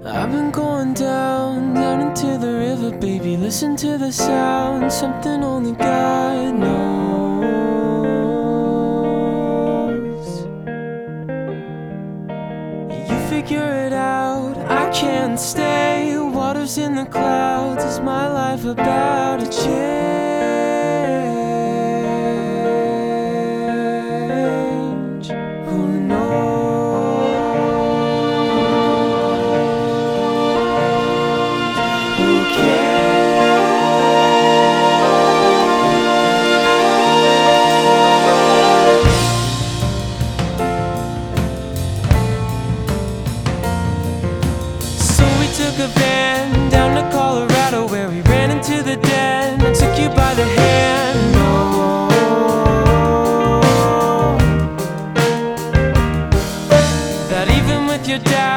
I've been going down, down into the river, baby. Listen to the sound, something only God knows. You figure it out, I can't stay. Water's in the clouds, is my life about to change? Who knows? Took a van down to Colorado, where we ran into the den and took you by the hand. No, that even with your dad